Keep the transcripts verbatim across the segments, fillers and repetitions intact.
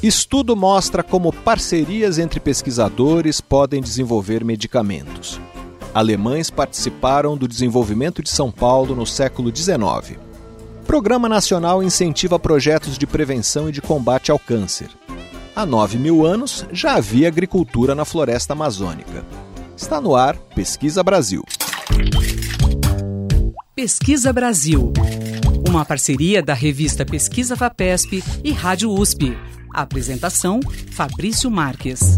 Estudo mostra como parcerias entre pesquisadores podem desenvolver medicamentos. Alemães participaram do desenvolvimento de São Paulo no século dezenove. Programa Nacional incentiva projetos de prevenção e de combate ao câncer. Há nove mil anos já havia agricultura na floresta amazônica. Está no ar Pesquisa Brasil. Pesquisa Brasil. Uma parceria da revista Pesquisa Fapesp e Rádio U S P. A apresentação, Fabrício Marques.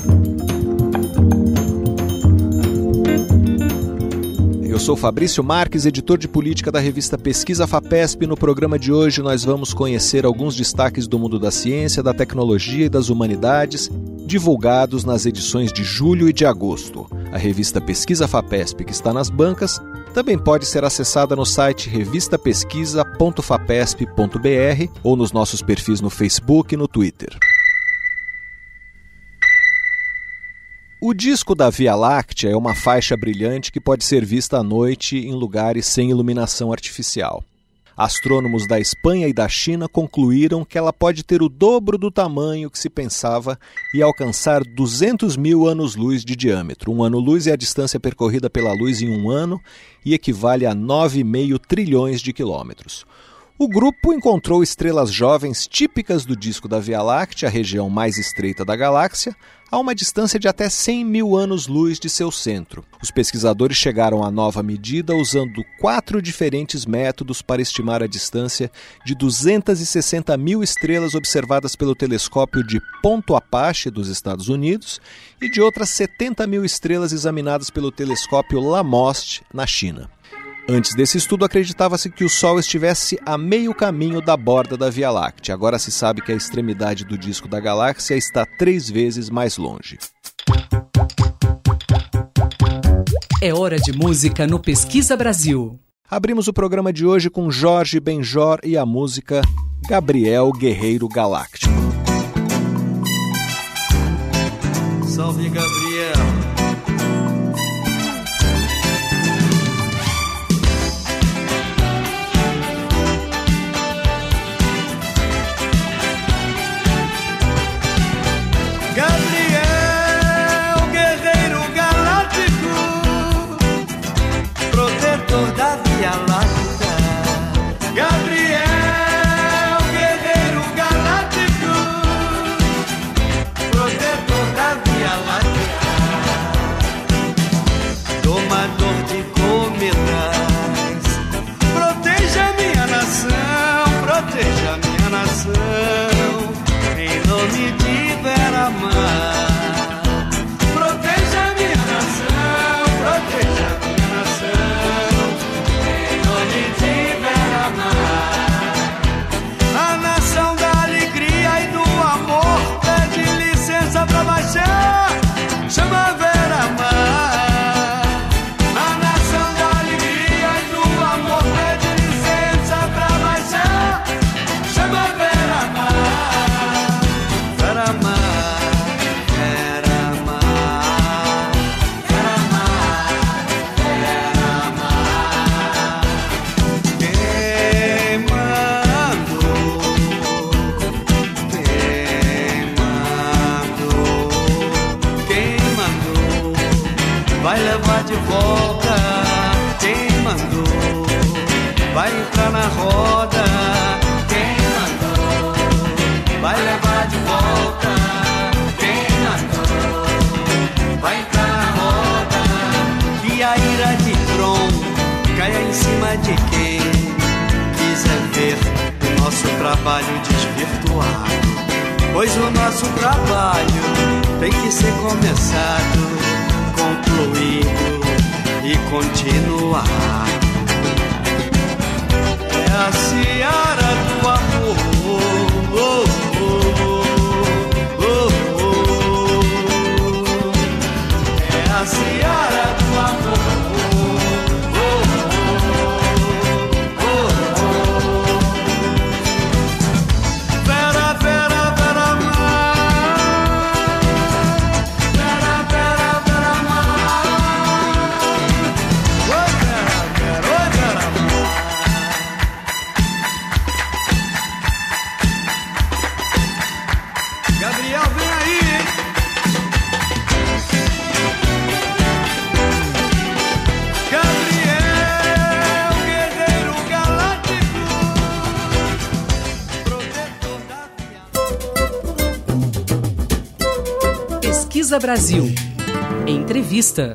Eu sou Fabrício Marques, editor de política da revista Pesquisa Fapesp. No programa de hoje nós vamos conhecer alguns destaques do mundo da ciência, da tecnologia e das humanidades, divulgados nas edições de julho e de agosto. A revista Pesquisa Fapesp, que está nas bancas, também pode ser acessada no site revista pesquisa ponto fapesp ponto b r ou nos nossos perfis no Facebook e no Twitter. O disco da Via Láctea é uma faixa brilhante que pode ser vista à noite em lugares sem iluminação artificial. Astrônomos da Espanha e da China concluíram que ela pode ter o dobro do tamanho que se pensava e alcançar duzentos mil anos-luz de diâmetro. Um ano-luz é a distância percorrida pela luz em um ano e equivale a nove vírgula cinco trilhões de quilômetros. O grupo encontrou estrelas jovens típicas do disco da Via Láctea, a região mais estreita da galáxia, a uma distância de até cem mil anos-luz de seu centro. Os pesquisadores chegaram à nova medida usando quatro diferentes métodos para estimar a distância de duzentas e sessenta mil estrelas observadas pelo telescópio de Ponto Apache dos Estados Unidos e de outras setenta mil estrelas examinadas pelo telescópio Lamoste na China. Antes desse estudo, acreditava-se que o Sol estivesse a meio caminho da borda da Via Láctea. Agora se sabe que a extremidade do disco da galáxia está três vezes mais longe. É hora de música no Pesquisa Brasil. Abrimos o programa de hoje com Jorge Benjor e a música Gabriel Guerreiro Galáctico. Salve, Gabriel! De quem quiser ver o nosso trabalho desvirtuado, pois o nosso trabalho tem que ser começado, concluído e continuar. É a seara do amor, oh, oh, oh, oh, oh. É a seara do amor. Vera, Vera, Vera, Pesquisa Brasil. Entrevista.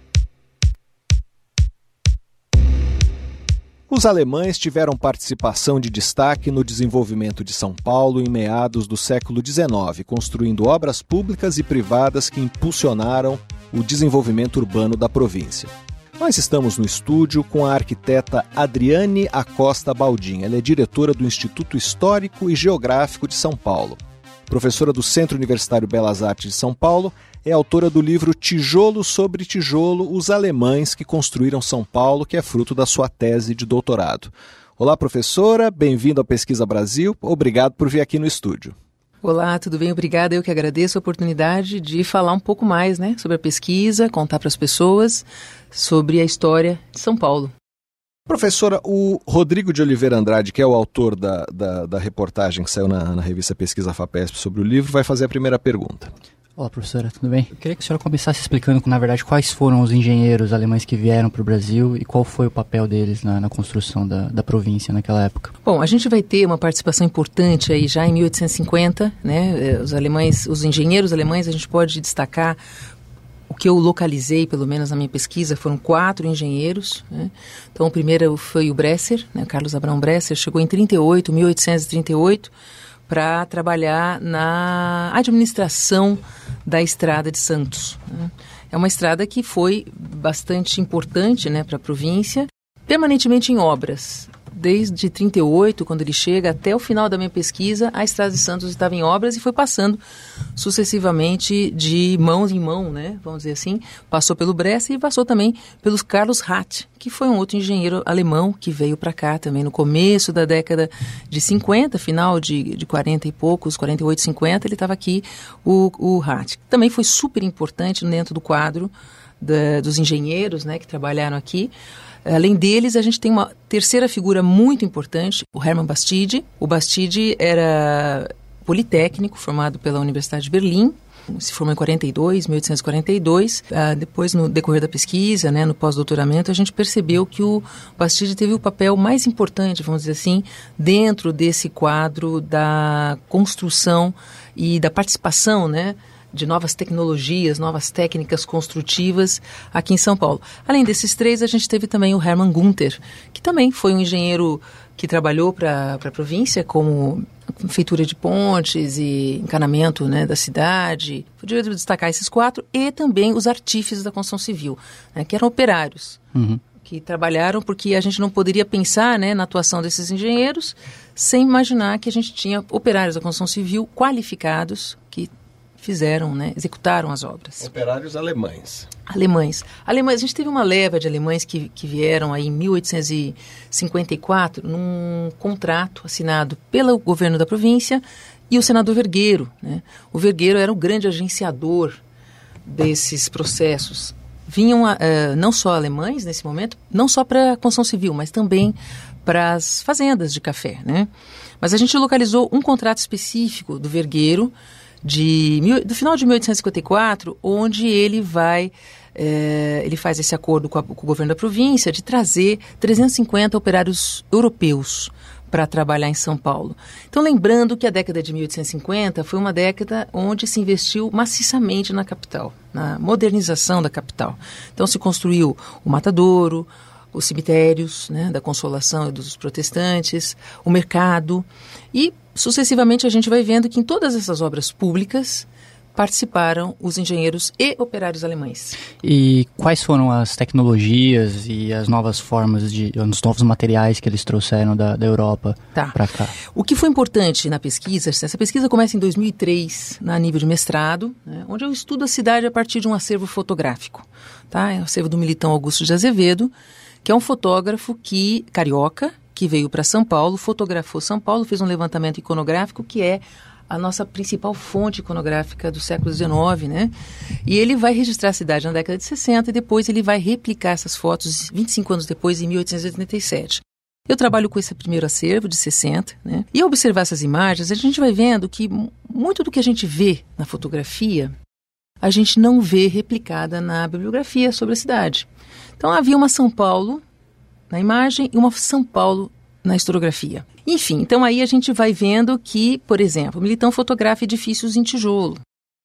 Os alemães tiveram participação de destaque no desenvolvimento de São Paulo em meados do século dezenove, construindo obras públicas e privadas que impulsionaram o desenvolvimento urbano da província. Nós estamos no estúdio com a arquiteta Adriane Acosta Baldin. Ela é diretora do Instituto Histórico e Geográfico de São Paulo. Professora do Centro Universitário Belas Artes de São Paulo, é autora do livro Tijolo sobre Tijolo, os alemães que construíram São Paulo, que é fruto da sua tese de doutorado. Olá, professora, bem-vindo ao Pesquisa Brasil, obrigado por vir aqui no estúdio. Olá, tudo bem? Obrigada, eu que agradeço a oportunidade de falar um pouco mais, né, sobre a pesquisa, contar para as pessoas sobre a história de São Paulo. Professora, o Rodrigo de Oliveira Andrade, que é o autor da, da, da reportagem que saiu na, na revista Pesquisa FAPESP sobre o livro, vai fazer a primeira pergunta. Olá, professora, tudo bem? Eu queria que a senhora começasse explicando, na verdade, quais foram os engenheiros alemães que vieram para o Brasil e qual foi o papel deles na, na construção da, da província naquela época. Bom, a gente vai ter uma participação importante aí já em mil oitocentos e cinquenta, né? Os alemães, os engenheiros alemães, a gente pode destacar. O que eu localizei, pelo menos na minha pesquisa, foram quatro engenheiros, né? Então, o primeiro foi o Bresser, né? Carlos Abraão Bresser, chegou em trinta e oito, mil oitocentos e trinta e oito, para trabalhar na administração da Estrada de Santos, né? É uma estrada que foi bastante importante, né, para a província, permanentemente em obras. Desde trinta e oito, quando ele chega, até o final da minha pesquisa, a Estrada de Santos estava em obras e foi passando sucessivamente de mãos em mão, né? Vamos dizer assim. Passou pelo Bresser e passou também pelos Carlos Rath, que foi um outro engenheiro alemão que veio para cá também no começo da década de cinquenta, final de, de quarenta e poucos, quarenta e oito, cinquenta, ele estava aqui, o, o Rath. Também foi super importante dentro do quadro da, dos engenheiros, né, que trabalharam aqui. Além deles, a gente tem uma terceira figura muito importante, o Hermann Bastide. O Bastide era politécnico, formado pela Universidade de Berlim, se formou em quarenta e dois, mil oitocentos e quarenta e dois. Uh, depois, no decorrer da pesquisa, né, no pós-doutoramento, a gente percebeu que o Bastide teve o papel mais importante, vamos dizer assim, dentro desse quadro da construção e da participação, né, de novas tecnologias, novas técnicas construtivas aqui em São Paulo. Além desses três, a gente teve também o Hermann Gunther, que também foi um engenheiro que trabalhou para a província como feitura de pontes e encanamento, né, da cidade. Podia destacar esses quatro e também os artífices da construção civil, né, que eram operários. Uhum. Que trabalharam porque a gente não poderia pensar, né, na atuação desses engenheiros sem imaginar que a gente tinha operários da construção civil qualificados que fizeram, né, executaram as obras. Operários alemães. Alemães. Alemães. A gente teve uma leva de alemães que, que vieram aí em mil oitocentos e cinquenta e quatro num contrato assinado pelo governo da província e o senador Vergueiro, né? O Vergueiro era o grande agenciador desses processos. Vinham uh, não só alemães nesse momento, não só para a construção civil, mas também para as fazendas de café, né? Mas a gente localizou um contrato específico do Vergueiro De, do final de mil oitocentos e cinquenta e quatro, onde ele vai, é, ele faz esse acordo com, a, com o governo da província de trazer trezentos e cinquenta operários europeus para trabalhar em São Paulo. Então, lembrando que a década de mil oitocentos e cinquenta foi uma década onde se investiu maciçamente na capital, na modernização da capital. Então, se construiu o Matadouro, os cemitérios, né, da Consolação e dos protestantes, o mercado e sucessivamente a gente vai vendo que em todas essas obras públicas participaram os engenheiros e operários alemães. E quais foram as tecnologias e as novas formas, de, os novos materiais que eles trouxeram da, da Europa tá. para cá? O que foi importante na pesquisa, essa pesquisa começa em dois mil e três, na nível de mestrado, né, onde eu estudo a cidade a partir de um acervo fotográfico. Tá? É o acervo do Militão Augusto de Azevedo, que é um fotógrafo que, carioca, que veio para São Paulo, fotografou São Paulo, fez um levantamento iconográfico que é a nossa principal fonte iconográfica do século dezenove, né? E ele vai registrar a cidade na década de sessenta e depois ele vai replicar essas fotos vinte e cinco anos depois, em mil oitocentos e oitenta e sete. Eu trabalho com esse primeiro acervo de sessenta, né? E ao observar essas imagens, a gente vai vendo que muito do que a gente vê na fotografia, a gente não vê replicada na bibliografia sobre a cidade. Então havia uma São Paulo na imagem e uma São Paulo na historiografia. Enfim, então aí a gente vai vendo que, por exemplo, o Militão fotografa edifícios em tijolo.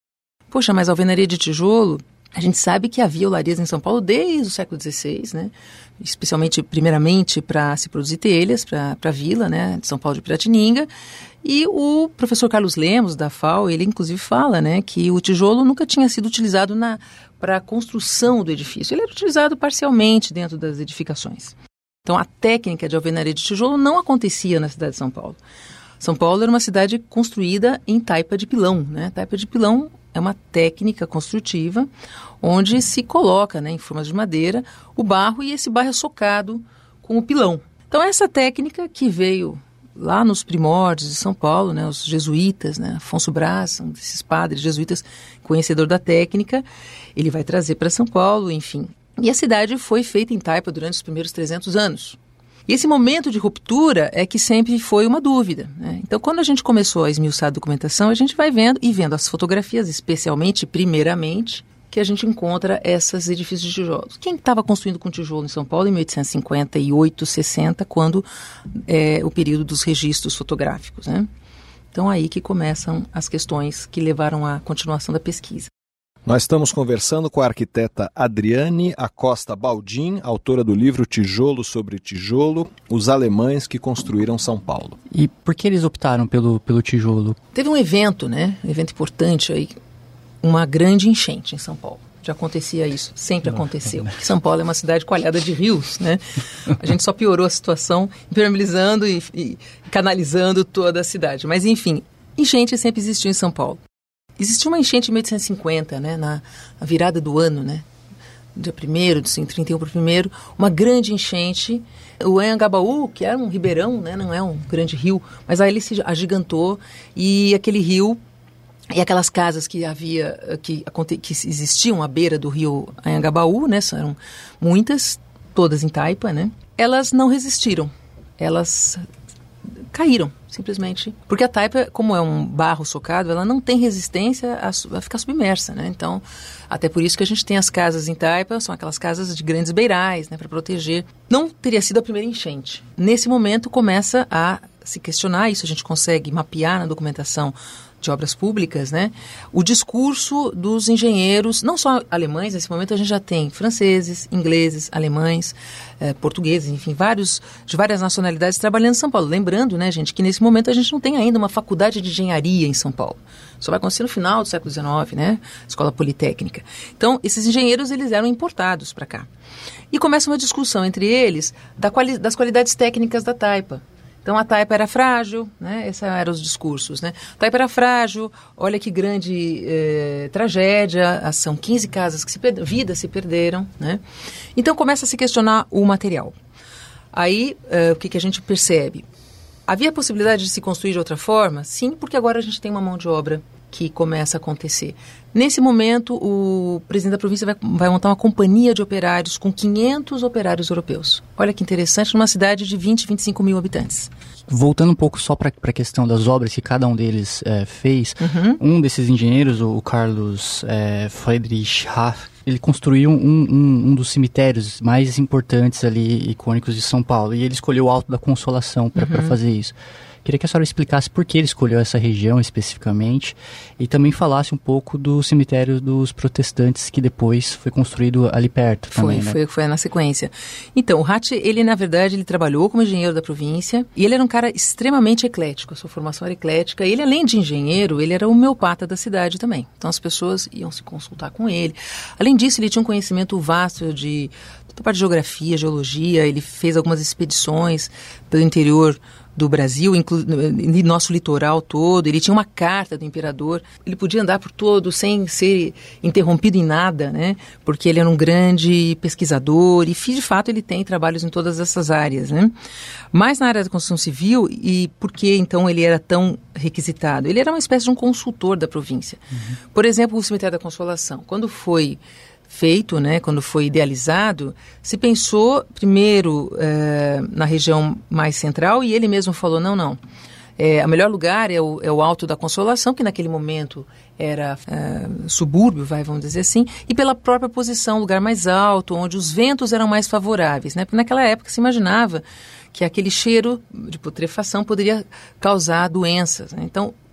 Poxa, mas a alvenaria de tijolo, a gente sabe que havia olarias em São Paulo desde o século dezesseis, né? Especialmente, primeiramente, para se produzir telhas, para a vila, né, de São Paulo de Piratininga. E o professor Carlos Lemos, da F A U, ele inclusive fala, né, que o tijolo nunca tinha sido utilizado para a construção do edifício. Ele era utilizado parcialmente dentro das edificações. Então, a técnica de alvenaria de tijolo não acontecia na cidade de São Paulo. São Paulo era uma cidade construída em taipa de pilão, né? Taipa de pilão é uma técnica construtiva onde se coloca, né, em formas de madeira, o barro e esse barro é socado com o pilão. Então, essa técnica que veio lá nos primórdios de São Paulo, né, os jesuítas, né, Afonso Braz, um desses padres jesuítas, conhecedor da técnica, ele vai trazer para São Paulo, enfim. E a cidade foi feita em taipa durante os primeiros trezentos anos. E esse momento de ruptura é que sempre foi uma dúvida, né? Então, quando a gente começou a esmiuçar a documentação, a gente vai vendo e vendo as fotografias, especialmente, primeiramente, que a gente encontra esses edifícios de tijolos. Quem estava construindo com tijolo em São Paulo em mil oitocentos e cinquenta e oito, sessenta, quando é o período dos registros fotográficos, né? Então, aí que começam as questões que levaram à continuação da pesquisa. Nós estamos conversando com a arquiteta Adriane Acosta Baldin, autora do livro Tijolo sobre Tijolo, Os Alemães que Construíram São Paulo. E por que eles optaram pelo, pelo tijolo? Teve um evento, né? Um evento importante aí, uma grande enchente em São Paulo. Já acontecia isso, sempre aconteceu. Porque São Paulo é uma cidade coalhada de rios, né? A gente só piorou a situação, impermeabilizando e, e canalizando toda a cidade. Mas, enfim, enchente sempre existiu em São Paulo. Existiu uma enchente em mil oitocentos e cinquenta, né, na, na virada do ano, né, dia primeiro, de trinta e um para o primeiro, uma grande enchente. O Anhangabaú, que era um ribeirão, né, não é um grande rio, mas aí ele se agigantou e aquele rio e aquelas casas que havia, que, que existiam à beira do rio Anhangabaú, né, eram muitas, todas em taipa, né, elas não resistiram, elas caíram, simplesmente. Porque a taipa, como é um barro socado, ela não tem resistência a, a ficar submersa, né? Então, até por isso que a gente tem as casas em taipa, são aquelas casas de grandes beirais, né, para proteger. Não teria sido a primeira enchente. Nesse momento começa a se questionar, isso a gente consegue mapear na documentação de obras públicas, né? O discurso dos engenheiros, não só alemães, nesse momento a gente já tem franceses, ingleses, alemães, eh, portugueses, enfim, vários, de várias nacionalidades trabalhando em São Paulo. Lembrando, né, gente, que nesse momento a gente não tem ainda uma faculdade de engenharia em São Paulo. Só vai acontecer no final do século dezenove, né? Escola Politécnica. Então, esses engenheiros, eles eram importados para cá. E começa uma discussão entre eles da quali- das qualidades técnicas da taipa. Então, a taipa era frágil, né? Esses eram os discursos, né? A taipa era frágil, olha que grande eh, tragédia, são quinze casas que se perderam, vidas se perderam, né? Então, começa a se questionar o material. Aí, eh, o que, que a gente percebe? Havia a possibilidade de se construir de outra forma? Sim, porque agora a gente tem uma mão de obra que começa a acontecer. Nesse momento, o presidente da província vai, vai montar uma companhia de operários com quinhentos operários europeus. Olha que interessante, numa cidade de vinte, vinte e cinco mil habitantes. Voltando um pouco só para a questão das obras que cada um deles é, fez, uhum. um desses engenheiros, o Carlos é, Friedrich Haff, ele construiu um, um, um dos cemitérios mais importantes ali, icônicos de São Paulo, e ele escolheu o Alto da Consolação para uhum. fazer isso. Queria que a senhora explicasse por que ele escolheu essa região especificamente e também falasse um pouco do cemitério dos protestantes que depois foi construído ali perto foi, também, né? Foi, foi na sequência. Então, o Hatt, ele na verdade, ele trabalhou como engenheiro da província e ele era um cara extremamente eclético, a sua formação era eclética. Ele, além de engenheiro, ele era homeopata da cidade também. Então, as pessoas iam se consultar com ele. Além disso, ele tinha um conhecimento vasto de toda a parte de geografia, geologia, ele fez algumas expedições pelo interior do Brasil, inclu- no nosso litoral todo. Ele tinha uma carta do imperador, ele podia andar por todo sem ser interrompido em nada, né? Porque ele era um grande pesquisador e, de fato, ele tem trabalhos em todas essas áreas, né? Mas na área da construção civil, e por que então ele era tão requisitado? Ele era uma espécie de um consultor da província. Uhum. Por exemplo, o Cemitério da Consolação, quando foi feito, né, quando foi idealizado, se pensou primeiro eh, na região mais central e ele mesmo falou, não, não, é, o melhor lugar é o, é o Alto da Consolação, que naquele momento era eh, subúrbio, vai, vamos dizer assim, e pela própria posição, lugar mais alto, onde os ventos eram mais favoráveis, né, porque naquela época se imaginava que aquele cheiro de putrefação poderia causar doenças, né? Então,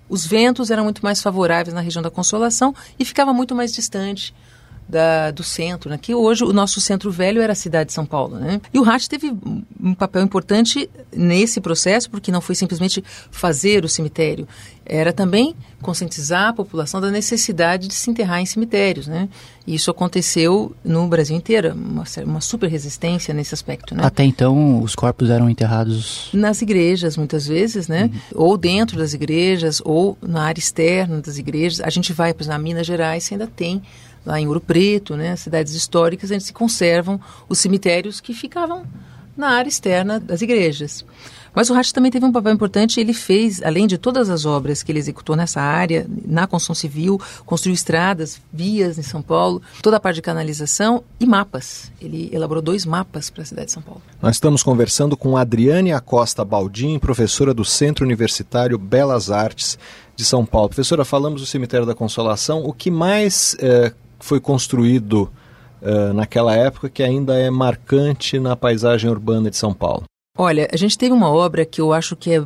Os ventos eram muito mais favoráveis na região da Consolação e ficava muito mais distante Da, do centro, né? Que hoje o nosso centro velho era a cidade de São Paulo, né? E o R A T teve um papel importante nesse processo, porque não foi simplesmente fazer o cemitério, era também conscientizar a população da necessidade de se enterrar em cemitérios, né? E isso aconteceu no Brasil inteiro, uma, uma super resistência nesse aspecto, né? Até então, os corpos eram enterrados... nas igrejas, muitas vezes, né? Uhum. Ou dentro das igrejas, ou na área externa das igrejas. A gente vai, por exemplo, na Minas Gerais, você ainda tem lá em Ouro Preto, né, cidades históricas, onde se conservam os cemitérios que ficavam na área externa das igrejas. Mas o R A T também teve um papel importante, ele fez, além de todas as obras que ele executou nessa área, na construção civil, construiu estradas, vias em São Paulo, toda a parte de canalização e mapas. Ele elaborou dois mapas para a cidade de São Paulo. Nós estamos conversando com Adriane Acosta Baldin, professora do Centro Universitário Belas Artes de São Paulo. Professora, falamos do Cemitério da Consolação, o que mais é, foi construído uh, naquela época que ainda é marcante na paisagem urbana de São Paulo? Olha, a gente teve uma obra que eu acho que é,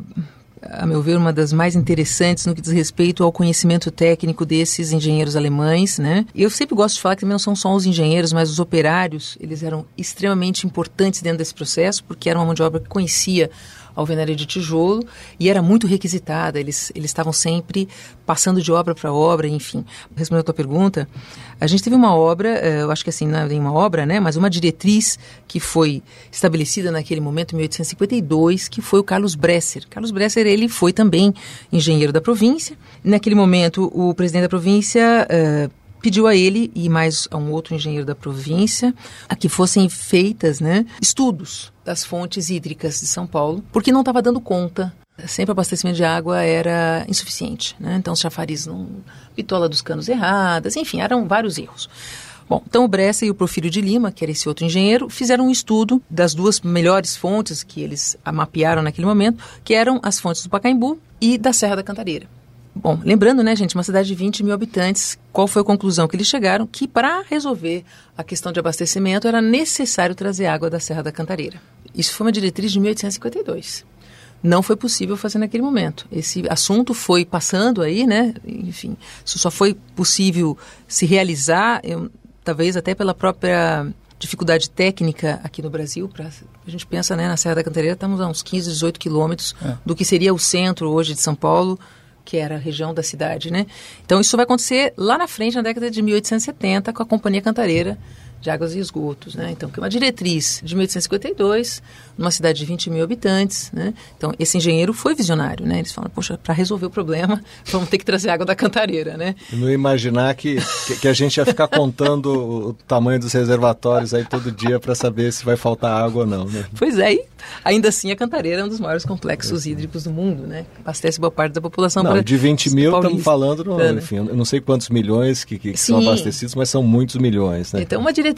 a meu ver, uma das mais interessantes no que diz respeito ao conhecimento técnico desses engenheiros alemães, né? E eu sempre gosto de falar que também não são só os engenheiros, mas os operários, eles eram extremamente importantes dentro desse processo, porque era uma mão de obra que conhecia a alvenaria de tijolo e era muito requisitada, eles, eles estavam sempre passando de obra para obra, enfim. Respondendo a tua pergunta, a gente teve uma obra, eu acho que assim, não é uma obra, né, mas uma diretriz que foi estabelecida naquele momento, em mil oitocentos e cinquenta e dois, que foi o Carlos Bresser. Carlos Bresser, ele foi também engenheiro da província. Naquele momento, o presidente da província uh, pediu a ele e mais a um outro engenheiro da província a que fossem feitas, né, estudos das fontes hídricas de São Paulo, porque não estava dando conta. Sempre o abastecimento de água era insuficiente, né? Então os chafariz não... bitola dos canos erradas, enfim, eram vários erros. Bom, então o Bresser e o Porfírio de Lima, que era esse outro engenheiro, fizeram um estudo das duas melhores fontes que eles mapearam naquele momento, que eram as fontes do Pacaembu e da Serra da Cantareira. Bom, lembrando, né, gente, uma cidade de vinte mil habitantes, qual foi a conclusão que eles chegaram? Que para resolver a questão de abastecimento era necessário trazer água da Serra da Cantareira. Isso foi uma diretriz de mil oitocentos e cinquenta e dois. Não foi possível fazer naquele momento. Esse assunto foi passando aí, né, enfim, isso só foi possível se realizar, eu, talvez até pela própria dificuldade técnica aqui no Brasil. Pra, a gente pensa, né, na Serra da Cantareira, estamos a uns quinze, dezoito quilômetros é. do que seria o centro hoje de São Paulo, que era a região da cidade, né? Então isso vai acontecer lá na frente, na década de mil oitocentos e setenta, com a Companhia Cantareira de Águas e Esgotos, né? Então, que é uma diretriz de mil oitocentos e cinquenta e dois, numa cidade de vinte mil habitantes, né? Então, esse engenheiro foi visionário, né? Eles falam, poxa, para resolver o problema, vamos ter que trazer água da Cantareira, né? Eu não ia imaginar que, que, que a gente ia ficar contando o tamanho dos reservatórios aí todo dia para saber se vai faltar água ou não, né? Pois é, e ainda assim a Cantareira é um dos maiores complexos hídricos do mundo, né? Abastece boa parte da população. Não, pra, de vinte mil estamos falando, no, enfim, eu não sei quantos milhões que, que são abastecidos, mas são muitos milhões, né? Então, uma diretriz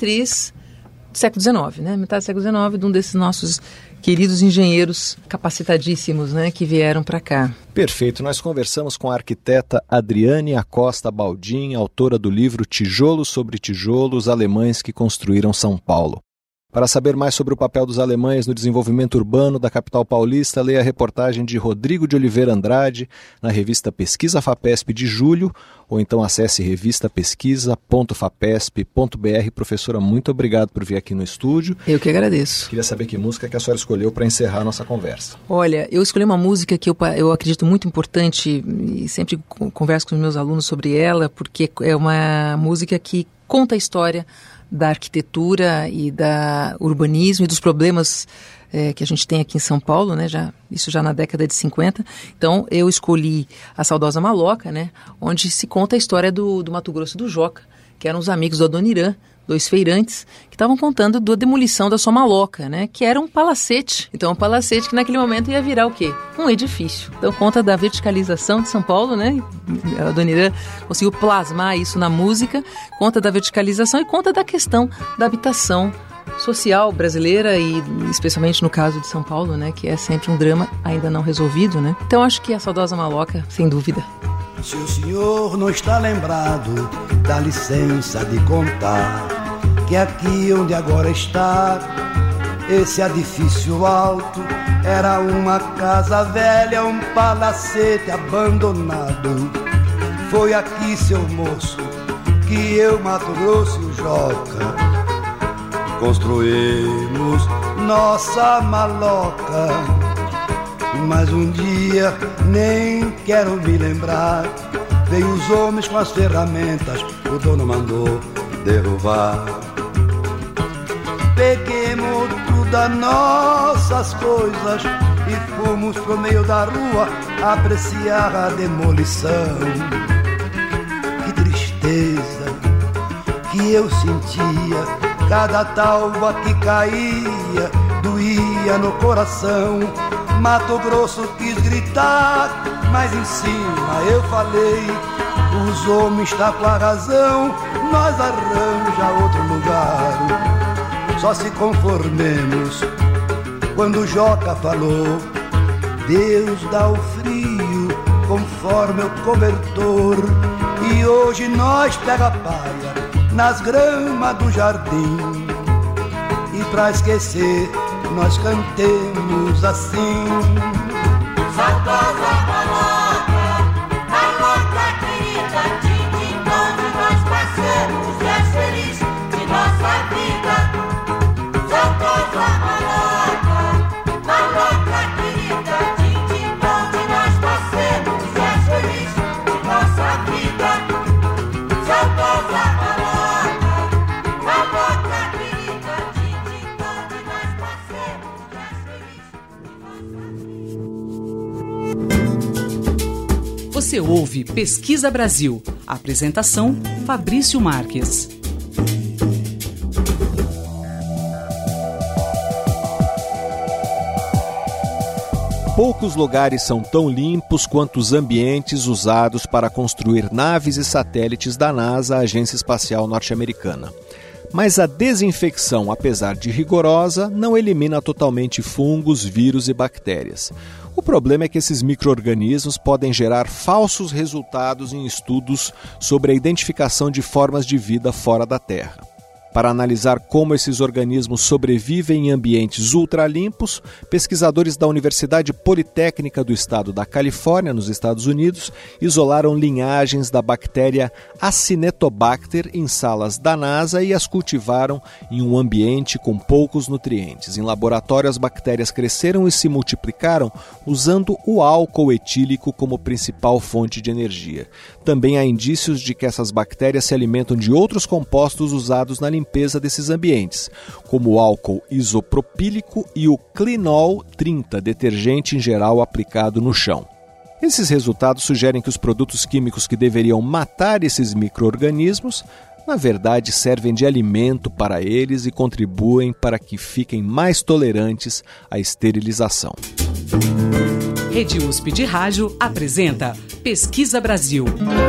do século dezenove, né? Metade do século dezenove, de um desses nossos queridos engenheiros capacitadíssimos, né? Que vieram para cá. Perfeito. Nós conversamos com a arquiteta Adriane Acosta Baldin, autora do livro Tijolo sobre Tijolo, os alemães que construíram São Paulo. Para saber mais sobre o papel dos alemães no desenvolvimento urbano da capital paulista, leia a reportagem de Rodrigo de Oliveira Andrade na revista Pesquisa Fapesp de julho, ou então acesse revista pesquisa ponto fapesp ponto br. Professora, muito obrigado por vir aqui no estúdio. Eu que agradeço. Queria saber que música que a senhora escolheu para encerrar a nossa conversa. Olha, eu escolhi uma música que eu, eu acredito muito importante e sempre converso com os meus alunos sobre ela, porque é uma música que conta a história da arquitetura e da urbanismo e dos problemas é, que a gente tem aqui em São Paulo, né? Já, isso já na década de cinquenta. Então, eu escolhi a saudosa Maloca, né? Onde se conta a história do, do Mato Grosso do Joca, que eram os amigos do Adoniran, dois feirantes, que estavam contando da demolição da sua maloca, né? Que era um palacete. Então, um palacete que naquele momento ia virar o quê? Um edifício. Então, conta da verticalização de São Paulo, né? A Adoniran conseguiu plasmar isso na música, conta da verticalização e conta da questão da habitação social brasileira e especialmente no caso de São Paulo, né? Que é sempre um drama ainda não resolvido, né? Então, acho que a saudosa Maloca, sem dúvida. Se o senhor não está lembrado, dá licença de contar que aqui onde agora está Esse edifício alto era uma casa velha, um palacete abandonado. Foi aqui, seu moço, que eu, Mato Grosso e o Joca construímos nossa maloca. Mas um dia, nem quero me lembrar, veio os homens com as ferramentas, o dono mandou derrubar. Peguemos todas nossas coisas e fomos pro meio da rua apreciar a demolição. Que tristeza que eu sentia, cada talva que caía doía no coração. Mato Grosso quis gritar, mas em cima eu falei: os homens tá com a razão, nós arranja outro lugar. Só se conformemos quando o Joca falou: Deus dá o frio conforme o cobertor. E hoje nós pega a paia nas gramas do jardim, e pra esquecer nós cantemos assim: saudosa maloca, maloca querida, tim-tim, onde nós passemos e és feliz de nossa vida. Saudosa maloca, maloca querida, tim-tim, onde nós passemos e és feliz de nossa vida. Saudosa maloca, maloca querida, tim-tim, onde nós passemos e és feliz. Você ouve Pesquisa Brasil. Apresentação: Fabrício Marques. Poucos lugares são tão limpos quanto os ambientes usados para construir naves e satélites da NASA, a Agência Espacial Norte-Americana. Mas a desinfecção, apesar de rigorosa, não elimina totalmente fungos, vírus e bactérias. O problema é que esses micro-organismos podem gerar falsos resultados em estudos sobre a identificação de formas de vida fora da Terra. Para analisar como esses organismos sobrevivem em ambientes ultralimpos, pesquisadores da Universidade Politécnica do Estado da Califórnia, nos Estados Unidos, isolaram linhagens da bactéria Acinetobacter em salas da NASA e as cultivaram em um ambiente com poucos nutrientes. Em laboratório, as bactérias cresceram e se multiplicaram usando o álcool etílico como principal fonte de energia. Também há indícios de que essas bactérias se alimentam de outros compostos usados na limpeza limpeza desses ambientes, como o álcool isopropílico e o Clinol trinta, detergente em geral aplicado no chão. Esses resultados sugerem que os produtos químicos que deveriam matar esses micro-organismos, na verdade, servem de alimento para eles e contribuem para que fiquem mais tolerantes à esterilização. Rede U S P de Rádio apresenta Pesquisa Brasil.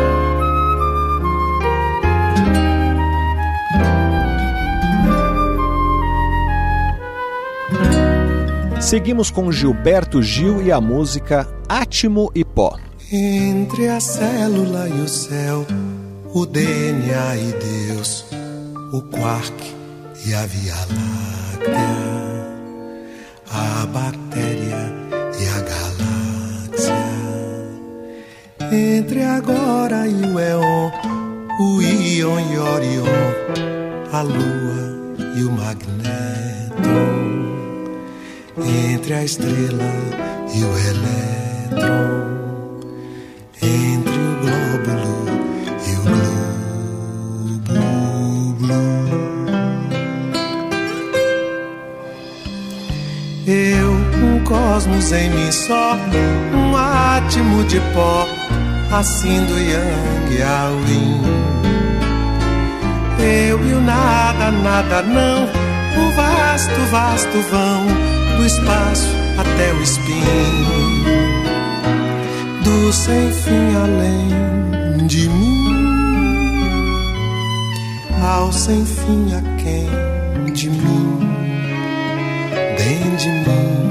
Seguimos com Gilberto Gil e a música Átimo e Pó. Entre a célula e o céu, o D N A e Deus, o quark e a Via Láctea, a bactéria e a galáxia. Entre agora e o éon, o íon e Orion, a lua e o magneto. Entre a estrela e o elétron, entre o glóbulo e o glóbulo. Eu, um cosmos em mim só, um átomo de pó, assim do Yang ao Yin. Eu e o nada, nada não, o vasto, vasto vão, do espaço até o spin, do sem fim além de mim, ao sem fim aquém de mim, dentro de mim.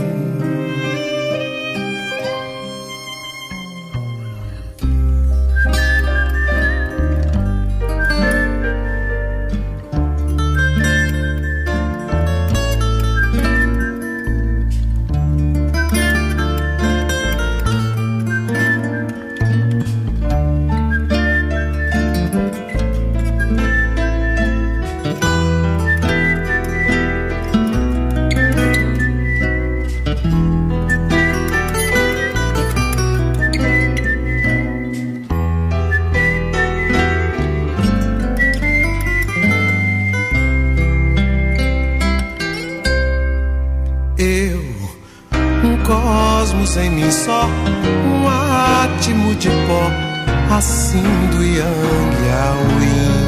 Eu, um cosmos em mim só, um átomo de pó, assim do yang ao yin.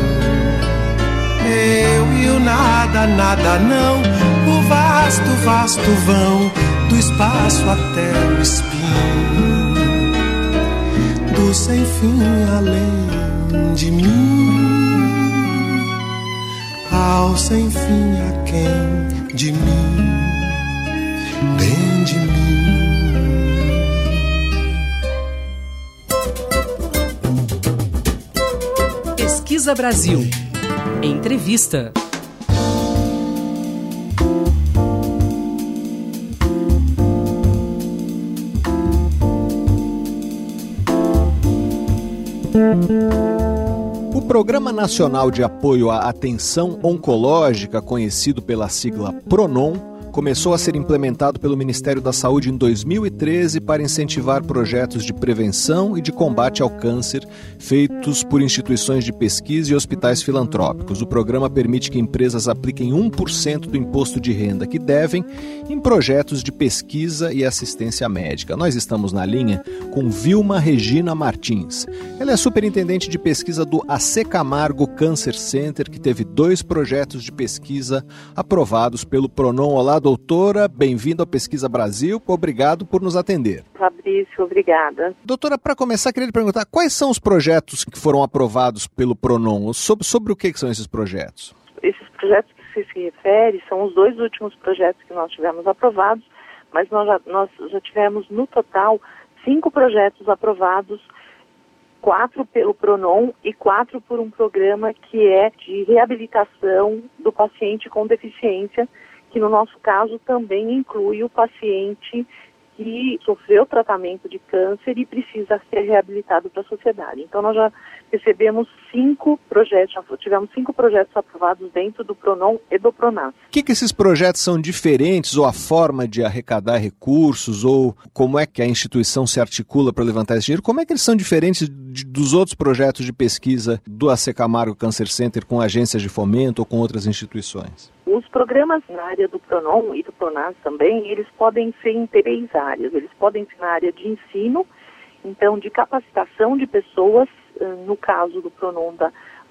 Eu e o nada, nada não, o vasto, vasto vão, do espaço até o espinho, do sem fim além de mim, ao sem fim aquém de mim. Bem de mim. Pesquisa Brasil. Entrevista. O Programa Nacional de Apoio à Atenção Oncológica, conhecido pela sigla PRONON, começou a ser implementado pelo Ministério da Saúde em dois mil e treze para incentivar projetos de prevenção e de combate ao câncer feitos por instituições de pesquisa e hospitais filantrópicos. O programa permite que empresas apliquem um por cento do imposto de renda que devem em projetos de pesquisa e assistência médica. Nós estamos na linha com Vilma Regina Martins. Ela é superintendente de pesquisa do A C Camargo Cancer Center, que teve dois projetos de pesquisa aprovados pelo PRONON. Olá, doutora, bem-vinda ao Pesquisa Brasil, obrigado por nos atender. Fabrício, obrigada. Doutora, para começar, queria lhe perguntar, quais são os projetos que foram aprovados pelo PRONON? Sobre, sobre o que, que são esses projetos? Esses projetos que você se refere são os dois últimos projetos que nós tivemos aprovados, mas nós já, nós já tivemos no total cinco projetos aprovados, quatro pelo PRONON e quatro por um programa que é de reabilitação do paciente com deficiência, que no nosso caso também inclui o paciente que sofreu tratamento de câncer e precisa ser reabilitado para a sociedade. Então nós já recebemos cinco projetos, já tivemos cinco projetos aprovados dentro do PRONON e do PRONAS. O que, que esses projetos são diferentes, ou a forma de arrecadar recursos, ou como é que a instituição se articula para levantar esse dinheiro? Como é que eles são diferentes de, dos outros projetos de pesquisa do A C Camargo Cancer Center com agências de fomento ou com outras instituições? Os programas na área do PRONON e do PRONAS também, eles podem ser em três áreas. Eles podem ser na área de ensino, então de capacitação de pessoas, no caso do PRONON da,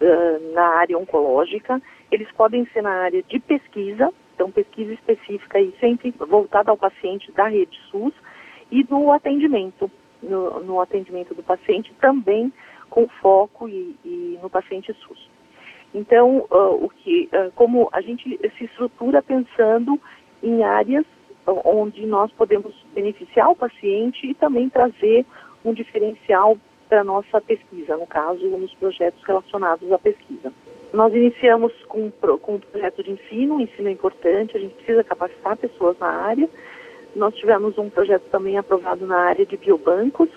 na área oncológica. Eles podem ser na área de pesquisa, então pesquisa específica e sempre voltada ao paciente da rede SUS, e no atendimento, no, no atendimento do paciente também com foco e, e no paciente SUS. Então, uh, o que, uh, como a gente se estrutura pensando em áreas onde nós podemos beneficiar o paciente e também trazer um diferencial para a nossa pesquisa, no caso, nos projetos relacionados à pesquisa. Nós iniciamos com, com um projeto de ensino, o ensino é importante, a gente precisa capacitar pessoas na área. Nós tivemos um projeto também aprovado na área de biobancos,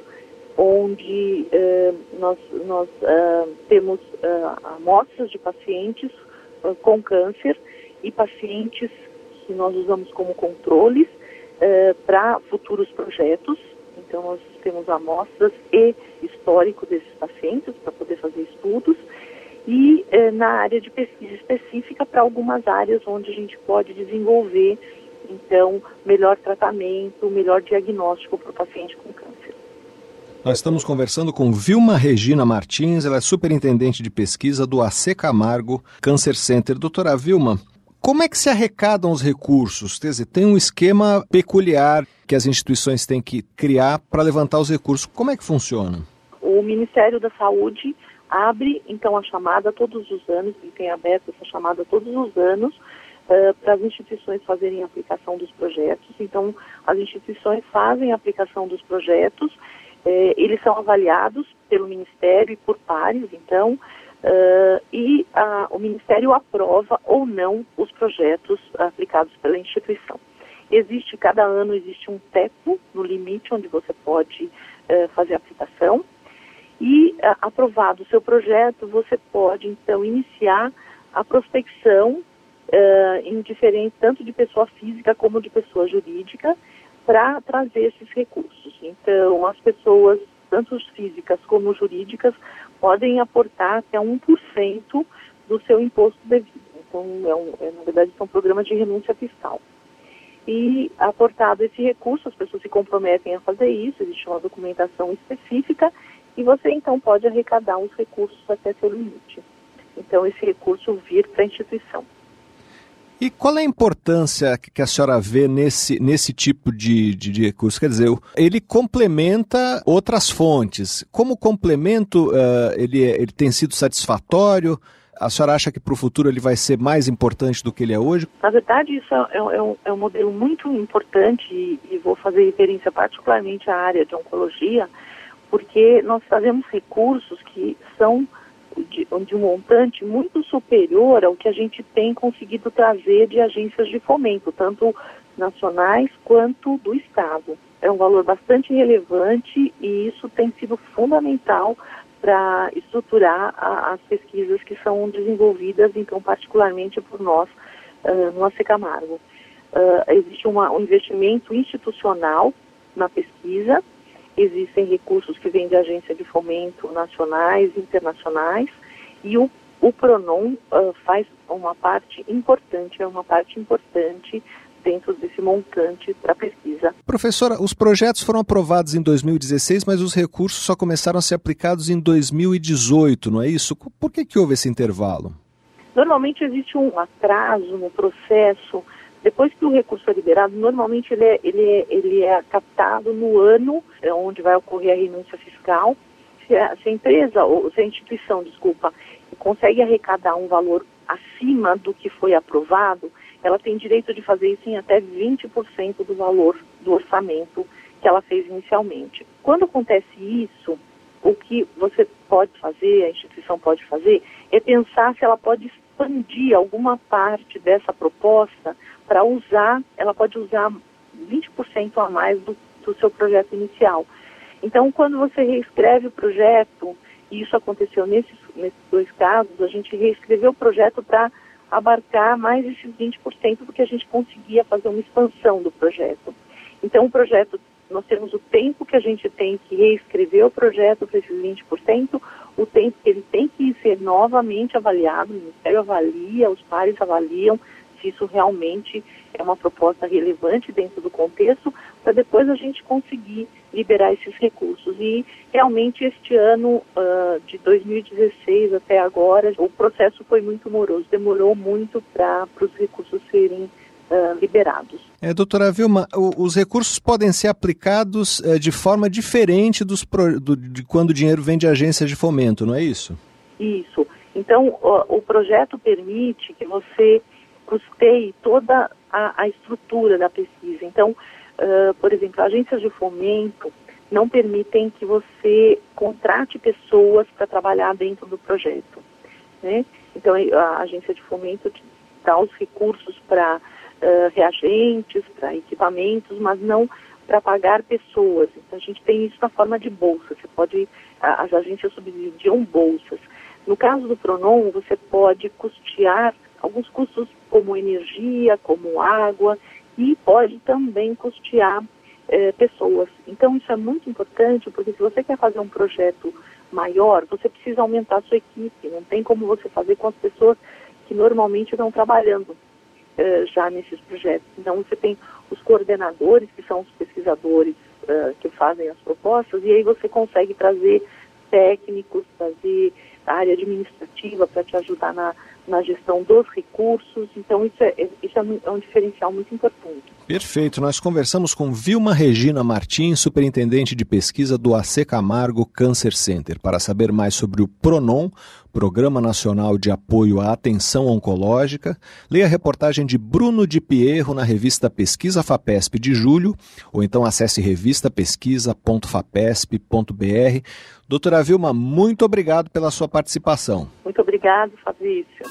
onde eh, nós, nós eh, temos eh, amostras de pacientes eh, com câncer e pacientes que nós usamos como controles eh, para futuros projetos. Então, nós temos amostras e histórico desses pacientes para poder fazer estudos. E eh, na área de pesquisa específica para algumas áreas onde a gente pode desenvolver, então, melhor tratamento, melhor diagnóstico para o paciente com câncer. Nós estamos conversando com Vilma Regina Martins, ela é superintendente de pesquisa do A C Camargo Cancer Center. Doutora Vilma, como é que se arrecadam os recursos? Quer dizer, tem um esquema peculiar que as instituições têm que criar para levantar os recursos. Como é que funciona? O Ministério da Saúde abre, então, a chamada todos os anos, ele tem aberto essa chamada todos os anos, uh, para as instituições fazerem a aplicação dos projetos. Então, as instituições fazem a aplicação dos projetos, eh, eles são avaliados pelo Ministério e por pares, então, uh, e a, o Ministério aprova ou não os projetos aplicados pela instituição. Existe, cada ano existe um teto no limite onde você pode uh, fazer a aplicação. E, uh, aprovado o seu projeto, você pode, então, iniciar a prospecção uh, em diferentes, tanto de pessoa física como de pessoa jurídica, para trazer esses recursos. Então, as pessoas, tanto físicas como jurídicas, podem aportar até um por cento do seu imposto devido. Então, é um, é, na verdade, são programas de renúncia fiscal. E, aportado esse recurso, as pessoas se comprometem a fazer isso, existe uma documentação específica, e você, então, pode arrecadar os recursos até seu limite. Então, esse recurso vir para a instituição. E qual é a importância que a senhora vê nesse, nesse tipo de, de, de recurso? Quer dizer, ele complementa outras fontes. Como complemento, uh, ele, ele tem sido satisfatório? A senhora acha que para o futuro ele vai ser mais importante do que ele é hoje? Na verdade, isso é, é, um, é um modelo muito importante e, e vou fazer referência particularmente à área de oncologia, porque nós fazemos recursos que são de, de um montante muito superior ao que a gente tem conseguido trazer de agências de fomento, tanto nacionais quanto do Estado. É um valor bastante relevante e isso tem sido fundamental para estruturar a, as pesquisas que são desenvolvidas, então, particularmente por nós, uh, no A C Camargo. Uh, existe uma, um investimento institucional na pesquisa, existem recursos que vêm de agência de fomento nacionais e internacionais, e o, o PRONON uh, faz uma parte importante, é uma parte importante dentro desse montante para pesquisa. Professora, os projetos foram aprovados em dois mil e dezesseis, mas os recursos só começaram a ser aplicados em dois mil e dezoito, não é isso? Por que que houve esse intervalo? Normalmente existe um atraso no processo. Depois que o recurso é liberado, normalmente ele é, ele é, ele é captado no ano onde vai ocorrer a renúncia fiscal. Se a, se a empresa, ou se a instituição, desculpa, consegue arrecadar um valor acima do que foi aprovado, ela tem direito de fazer isso em até vinte por cento do valor do orçamento que ela fez inicialmente. Quando acontece isso, o que você pode fazer, a instituição pode fazer, é pensar se ela pode expandir alguma parte dessa proposta para usar, ela pode usar vinte por cento a mais do, do seu projeto inicial. Então, quando você reescreve o projeto, e isso aconteceu nesses, nesses dois casos, a gente reescreveu o projeto para abarcar mais esses vinte por cento, porque a gente conseguia fazer uma expansão do projeto. Então, o projeto, nós temos o tempo que a gente tem que reescrever o projeto para esses vinte por cento, o tempo que ele tem que ser novamente avaliado, o Ministério avalia, os pares avaliam se isso realmente é uma proposta relevante dentro do contexto, para depois a gente conseguir liberar esses recursos. E realmente este ano uh, de dois mil e dezesseis até agora, o processo foi muito moroso, demorou muito para os recursos serem uh, liberados. É, doutora Vilma, o, os recursos podem ser aplicados uh, de forma diferente dos pro, do, de quando o dinheiro vem de agências de fomento, não é isso? Isso. Então, o, o projeto permite que você custeie toda a, a estrutura da pesquisa. Então, uh, por exemplo, agências de fomento não permitem que você contrate pessoas para trabalhar dentro do projeto, né? Então, a agência de fomento dá os recursos para uh, reagentes, para equipamentos, mas não para pagar pessoas. Então, a gente tem isso na forma de bolsa. Você pode, a, as agências subsidiam bolsas. No caso do PRONON, você pode custear alguns custos como energia, como água, e pode também custear eh, pessoas. Então, isso é muito importante, porque se você quer fazer um projeto maior, você precisa aumentar a sua equipe. Não tem como você fazer com as pessoas que normalmente estão trabalhando eh, já nesses projetos. Então, você tem os coordenadores, que são os pesquisadores eh, que fazem as propostas, e aí você consegue trazer técnicos, trazer a área administrativa para te ajudar na na gestão dos recursos. Então isso é, isso é um diferencial muito importante. Perfeito. Nós conversamos com Vilma Regina Martins, superintendente de pesquisa do A C Camargo Cancer Center. Para saber mais sobre o PRONON, Programa Nacional de Apoio à Atenção Oncológica, leia a reportagem de Bruno de Pierro na revista Pesquisa FAPESP de julho, ou então acesse revista pesquisa ponto fapesp ponto b r. Doutora Vilma, muito obrigado pela sua participação. Muito obrigado, Fabrício.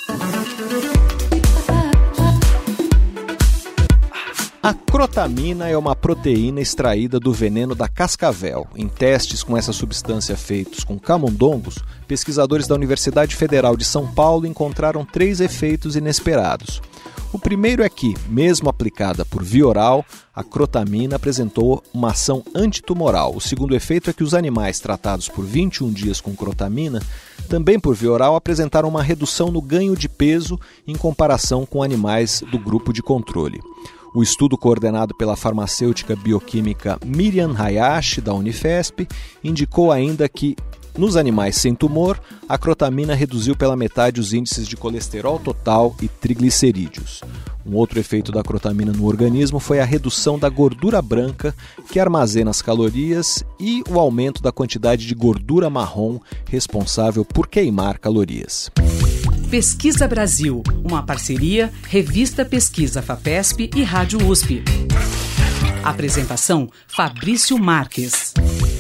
A crotamina é uma proteína extraída do veneno da cascavel. Em testes com essa substância feitos com camundongos, pesquisadores da Universidade Federal de São Paulo encontraram três efeitos inesperados. O primeiro é que, mesmo aplicada por via oral, a crotamina apresentou uma ação antitumoral. O segundo efeito é que os animais tratados por vinte e um dias com crotamina, também por via oral, apresentaram uma redução no ganho de peso em comparação com animais do grupo de controle. O estudo, coordenado pela farmacêutica bioquímica Miriam Hayashi, da Unifesp, indicou ainda que, nos animais sem tumor, a crotamina reduziu pela metade os índices de colesterol total e triglicerídeos. Um outro efeito da crotamina no organismo foi a redução da gordura branca, que armazena as calorias, e o aumento da quantidade de gordura marrom, responsável por queimar calorias. Pesquisa Brasil, uma parceria Revista Pesquisa FAPESP e Rádio U S P. Apresentação Fabrício Marques.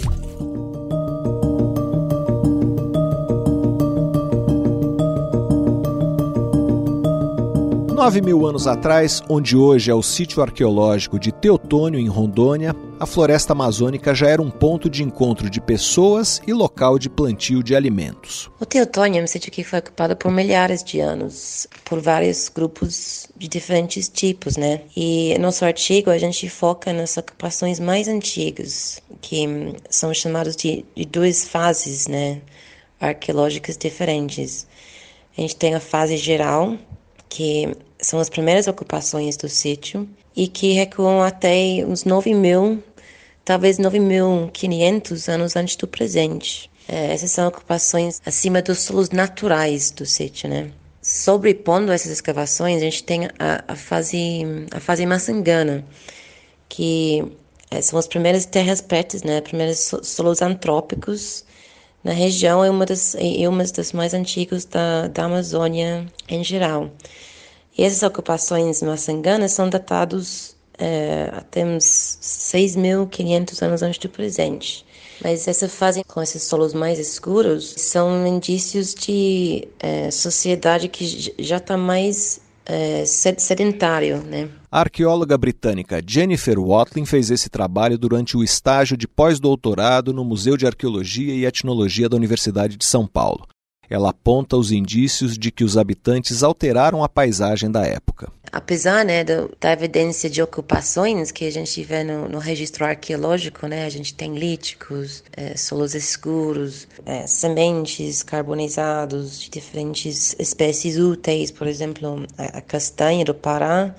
Nove mil anos atrás, onde hoje é o sítio arqueológico de Teotônio, em Rondônia, a floresta amazônica já era um ponto de encontro de pessoas e local de plantio de alimentos. O Teotônio é um sítio que foi ocupado por milhares de anos, por vários grupos de diferentes tipos, né? E no nosso artigo a gente foca nas ocupações mais antigas, que são chamadas de, de duas fases, né, arqueológicas diferentes. A gente tem a fase geral, que são as primeiras ocupações do sítio e que recuam até uns nove mil, talvez nove mil e quinhentos anos antes do presente. É, essas são ocupações acima dos solos naturais do sítio, né? Sobrepondo essas escavações, a gente tem a, a fase a fase maçangana, que é, são as primeiras terras pretas, né? Primeiros solos antrópicos na região, é uma das, é uma das mais antigas da, da Amazônia em geral. E essas ocupações maçanganas são datados é, até uns seis mil e quinhentos anos antes do presente. Mas essa fase com esses solos mais escuros são indícios de é, sociedade que já está mais é, sedentário, né? A arqueóloga britânica Jennifer Watling fez esse trabalho durante o estágio de pós-doutorado no Museu de Arqueologia e Etnologia da Universidade de São Paulo. Ela aponta os indícios de que os habitantes alteraram a paisagem da época. Apesar, né, do, da evidência de ocupações que a gente vê no, no registro arqueológico, né, a gente tem líticos, é, solos escuros, é, sementes carbonizados de diferentes espécies úteis, por exemplo, a, a castanha do Pará,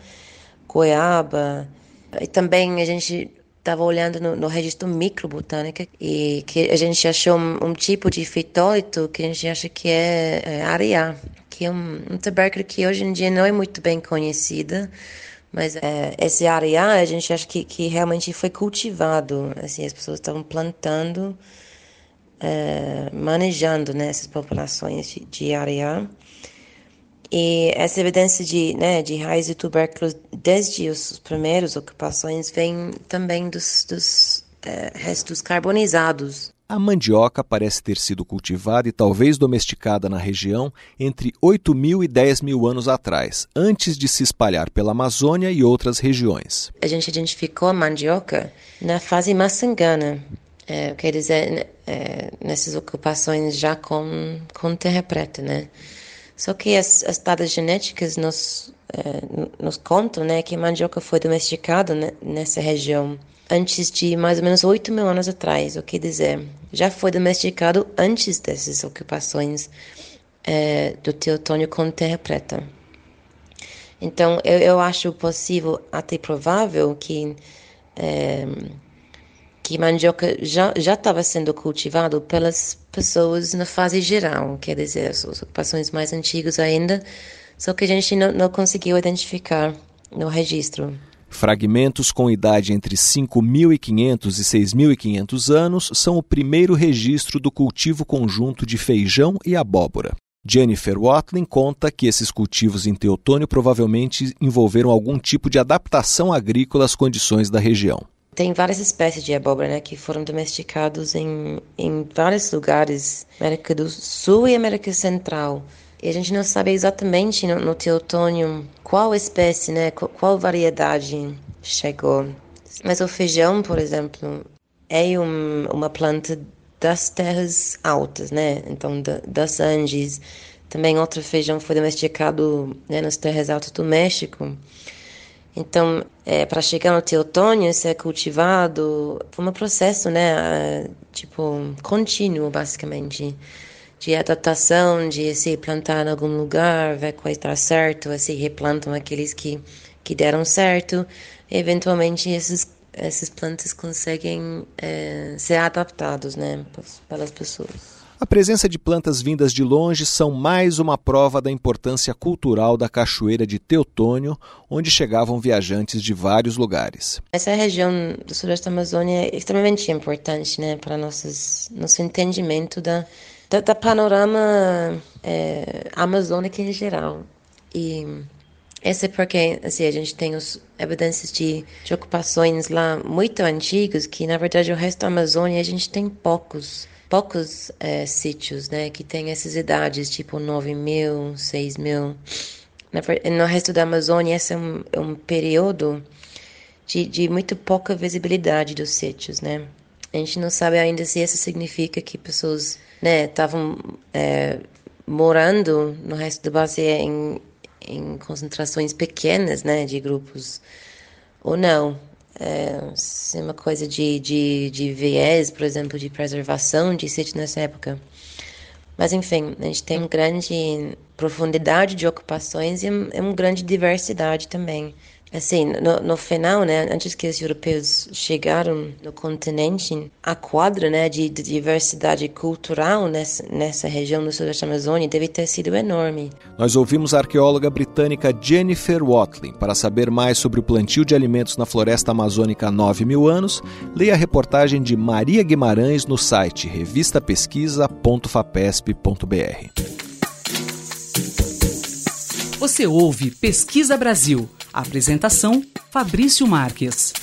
goiaba, e também a gente estava olhando no, no registro microbotânico e que a gente achou um, um tipo de fitólito que a gente acha que é, é areá, que é um, um tubérculo que hoje em dia não é muito bem conhecida, mas é, esse areá a gente acha que, que realmente foi cultivado, assim, as pessoas estavam plantando, é, manejando, né, essas populações de, de areá. E essa evidência de, né, de raiz de tubérculos desde as primeiras ocupações vem também dos, dos é, restos carbonizados. A mandioca parece ter sido cultivada e talvez domesticada na região entre oito mil e dez mil anos atrás, antes de se espalhar pela Amazônia e outras regiões. A gente identificou a mandioca na fase maçangana, é, quer dizer, é, nessas ocupações já com, com terra preta, né? Só que as, as dadas genéticas nos, eh, nos contam, né, que a mandioca foi domesticada, né, nessa região antes de mais ou menos oito mil anos atrás. O que dizer, já foi domesticado antes dessas ocupações eh, do Teotônio com terra preta. Então, eu, eu acho possível, até provável, que eh, que mandioca já já estava sendo cultivado pelas pessoas na fase geral, quer dizer, as ocupações mais antigas ainda, só que a gente não, não conseguiu identificar no registro. Fragmentos com idade entre cinco mil e quinhentos e seis mil e quinhentos anos são o primeiro registro do cultivo conjunto de feijão e abóbora. Jennifer Watling conta que esses cultivos em Teotônio provavelmente envolveram algum tipo de adaptação agrícola às condições da região. Tem várias espécies de abóbora, né, que foram domesticados em, em vários lugares, América do Sul e América Central. E a gente não sabe exatamente no, no Teotônio qual espécie, né, qual, qual variedade chegou. Mas o feijão, por exemplo, é um, uma planta das terras altas, né? Então, da, das Andes, também outro feijão foi domesticado, né, nas terras altas do México. Então, é, para chegar no teutônio, ser cultivado, foi um processo, né, tipo, contínuo, basicamente, de adaptação, de se plantar em algum lugar, ver qual está certo, se replantam aqueles que, que deram certo, e eventualmente esses, essas plantas conseguem é, ser adaptados, né, pelas pessoas. A presença de plantas vindas de longe são mais uma prova da importância cultural da cachoeira de Teutônio, onde chegavam viajantes de vários lugares. Essa região do Sudeste da Amazônia é extremamente importante, né, para nossos, nosso entendimento da, da, da panorama é, amazônico em geral. E esse é porque assim, a gente tem os evidências de, de ocupações lá muito antigos, que na verdade o resto da Amazônia a gente tem poucos. poucos é, sítios, né, que tem essas idades, tipo nove mil, seis mil. No resto da Amazônia, esse é um, é um período de, de muito pouca visibilidade dos sítios, né. A gente não sabe ainda se isso significa que pessoas, né, estavam é, morando no resto da bacia em, em concentrações pequenas, né, de grupos, ou não. É, é uma coisa de, de, de viés, por exemplo, de preservação de sítio nessa época. Mas, enfim, a gente tem uma grande profundidade de ocupações e uma grande diversidade também. Assim, no, no final, né, antes que os europeus chegaram no continente, a quadra, né, de, de diversidade cultural nessa, nessa região do Sudeste da Amazônia deve ter sido enorme. Nós ouvimos a arqueóloga britânica Jennifer Watling. Para saber mais sobre o plantio de alimentos na floresta amazônica há nove mil anos, leia a reportagem de Maria Guimarães no site revista pesquisa ponto fapesp ponto br. Você ouve Pesquisa Brasil. Apresentação, Fabrício Marques.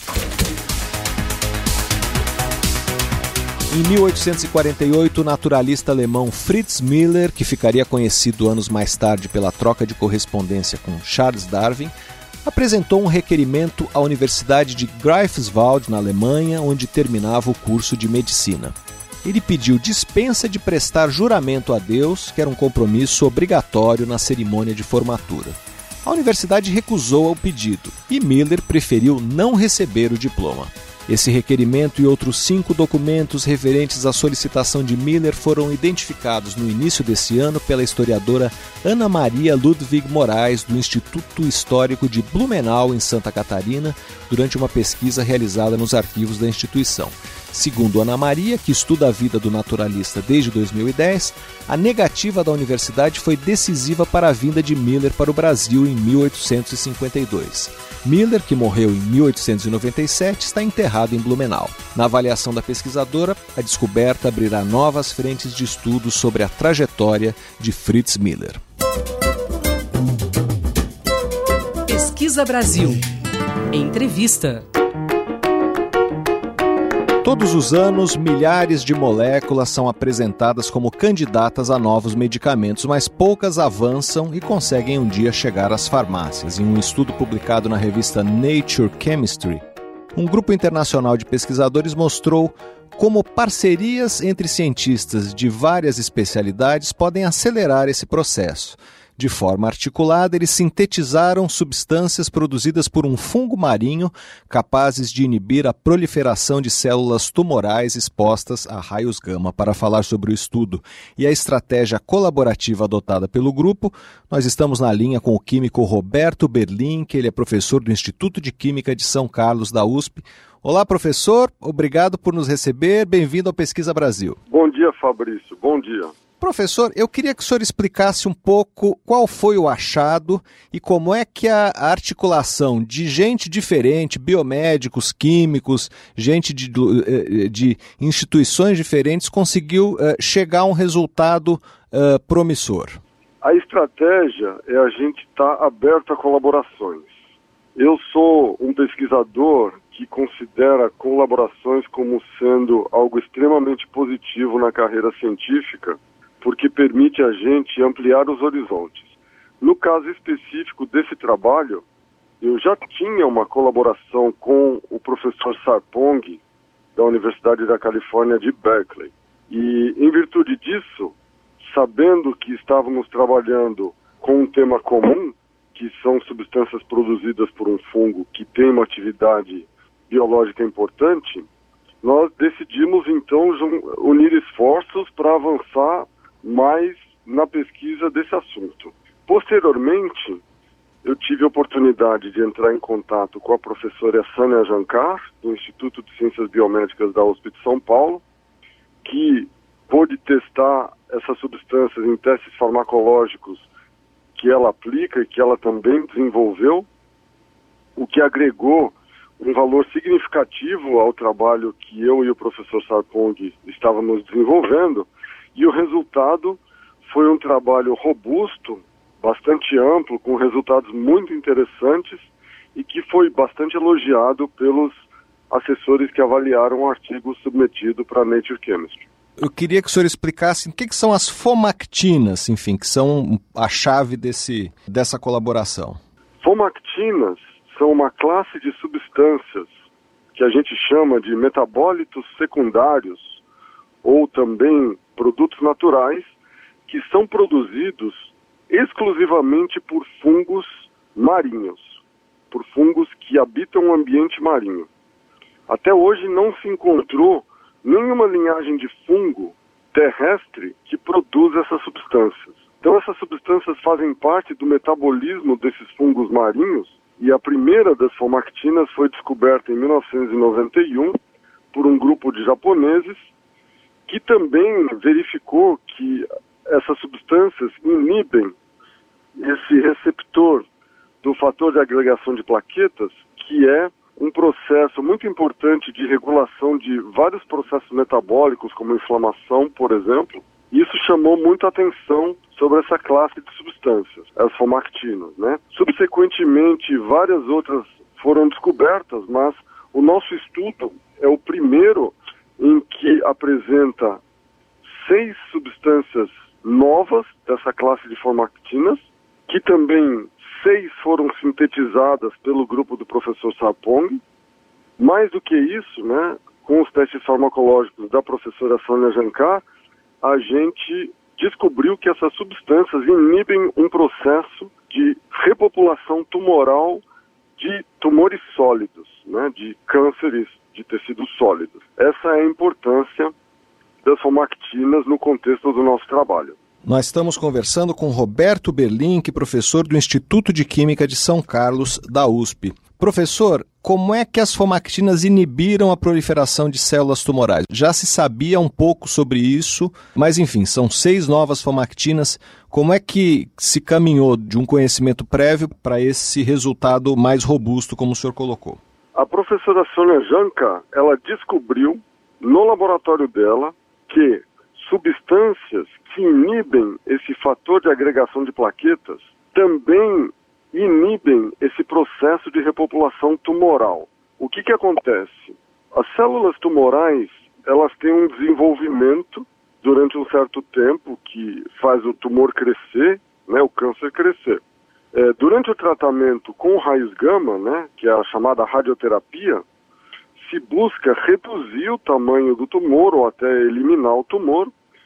Em mil oitocentos e quarenta e oito, o naturalista alemão Fritz Müller, que ficaria conhecido anos mais tarde pela troca de correspondência com Charles Darwin, apresentou um requerimento à Universidade de Greifswald, na Alemanha, onde terminava o curso de medicina. Ele pediu dispensa de prestar juramento a Deus, que era um compromisso obrigatório na cerimônia de formatura. A universidade recusou o pedido e Müller preferiu não receber o diploma. Esse requerimento e outros cinco documentos referentes à solicitação de Müller foram identificados no início desse ano pela historiadora Ana Maria Ludwig Moraes, do Instituto Histórico de Blumenau, em Santa Catarina, durante uma pesquisa realizada nos arquivos da instituição. Segundo Ana Maria, que estuda a vida do naturalista desde dois mil e dez, a negativa da universidade foi decisiva para a vinda de Müller para o Brasil em mil oitocentos e cinquenta e dois. Müller, que morreu em mil oitocentos e noventa e sete, está enterrado em Blumenau. Na avaliação da pesquisadora, a descoberta abrirá novas frentes de estudos sobre a trajetória de Fritz Müller. Pesquisa Brasil. Entrevista. Todos os anos, milhares de moléculas são apresentadas como candidatas a novos medicamentos, mas poucas avançam e conseguem um dia chegar às farmácias. Em um estudo publicado na revista Nature Chemistry, um grupo internacional de pesquisadores mostrou como parcerias entre cientistas de várias especialidades podem acelerar esse processo. De forma articulada, eles sintetizaram substâncias produzidas por um fungo marinho capazes de inibir a proliferação de células tumorais expostas a raios gama. Para falar sobre o estudo e a estratégia colaborativa adotada pelo grupo, nós estamos na linha com o químico Roberto Berlim, que ele é professor do Instituto de Química de São Carlos, da U S P. Olá, professor. Obrigado por nos receber. Bem-vindo ao Pesquisa Brasil. Bom dia, Fabrício. Bom dia. Professor, eu queria que o senhor explicasse um pouco qual foi o achado e como é que a articulação de gente diferente, biomédicos, químicos, gente de, de instituições diferentes, conseguiu uh, chegar a um resultado uh, promissor. A estratégia é a gente estar tá aberto a colaborações. Eu sou um pesquisador que considera colaborações como sendo algo extremamente positivo na carreira científica, porque permite a gente ampliar os horizontes. No caso específico desse trabalho, eu já tinha uma colaboração com o professor Sarpong, da Universidade da Califórnia de Berkeley. E, em virtude disso, sabendo que estávamos trabalhando com um tema comum, que são substâncias produzidas por um fungo que tem uma atividade biológica importante, nós decidimos então unir esforços para avançar mais na pesquisa desse assunto. Posteriormente, eu tive a oportunidade de entrar em contato com a professora Sânia Jancar, do Instituto de Ciências Biomédicas da U S P de São Paulo, que pôde testar essas substâncias em testes farmacológicos que ela aplica e que ela também desenvolveu, o que agregou um valor significativo ao trabalho que eu e o professor Sarpong estávamos desenvolvendo, e o resultado foi um trabalho robusto, bastante amplo, com resultados muito interessantes e que foi bastante elogiado pelos assessores que avaliaram o artigo submetido para Nature Chemistry. Eu queria que o senhor explicasse o que, que são as fomactinas, enfim, que são a chave desse, dessa colaboração. Fomactinas são uma classe de substâncias que a gente chama de metabólitos secundários ou também produtos naturais que são produzidos exclusivamente por fungos marinhos, por fungos que habitam o ambiente marinho. Até hoje não se encontrou nenhuma linhagem de fungo terrestre que produz essas substâncias. Então essas substâncias fazem parte do metabolismo desses fungos marinhos, e a primeira das fomactinas foi descoberta em mil novecentos e noventa e um por um grupo de japoneses que também verificou que essas substâncias inibem esse receptor do fator de agregação de plaquetas, que é um processo muito importante de regulação de vários processos metabólicos, como inflamação, por exemplo. Isso chamou muita atenção sobre essa classe de substâncias, as fomactinas, né? Subsequentemente, várias outras foram descobertas, mas o nosso estudo é o primeiro em que apresenta seis substâncias novas dessa classe de fomactinas, que também seis foram sintetizadas pelo grupo do professor Sarpong. Mais do que isso, né, com os testes farmacológicos da professora Sânia Jancar, a gente descobriu que essas substâncias inibem um processo de repopulação tumoral de tumores sólidos, né, de cânceres de tecidos sólidos. Essa é a importância das fomactinas no contexto do nosso trabalho. Nós estamos conversando com Roberto Berlink, professor do Instituto de Química de São Carlos, da U S P. Professor, como é que as fomactinas inibiram a proliferação de células tumorais? Já se sabia um pouco sobre isso, mas enfim, são seis novas fomactinas. Como é que se caminhou de um conhecimento prévio para esse resultado mais robusto, como o senhor colocou? A professora Sônia Jancar, ela descobriu no laboratório dela que substâncias que inibem esse fator de agregação de plaquetas também inibem esse processo de repopulação tumoral. O que que acontece? As células tumorais, elas têm um desenvolvimento durante um certo tempo que faz o tumor crescer, né, o câncer crescer. É, durante o tratamento com raios gama, né, que é a chamada radioterapia, se busca reduzir o tamanho do tumor ou até eliminar o tumor,